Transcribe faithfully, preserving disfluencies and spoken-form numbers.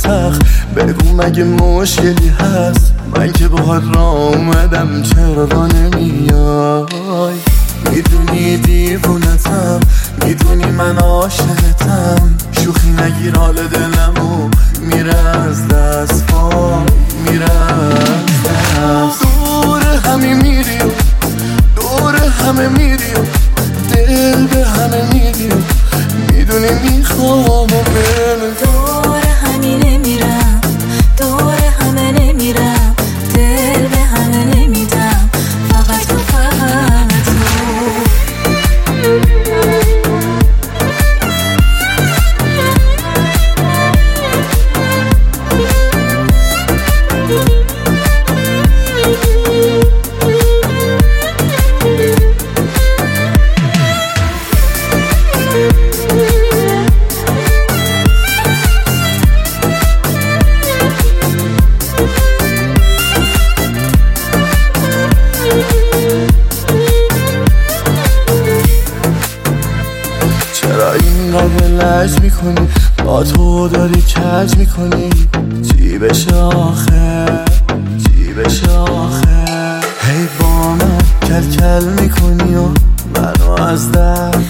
سخت. بگو مگه مشکلی هست؟ من که باهات راه اومدم چرا نمیای؟ میدونی دیوونتم، میدونی من عاشقتم. شوخی نگیر حال دلمو میره از دست پا، میره از دست. دور همه میری و دور همه میری و دل به همه میدی و میدونی میخوام و من دور همه نمیرم، دور همه نمیرم، دل به همه نمیدم، فقط تو فقط تو. چرا اینقدر لج میکنی؟ با تو داری کج میکنی. چی بشه آخه؟ چی بشه آخه؟ هی با من کل کل میکنی و منو از دست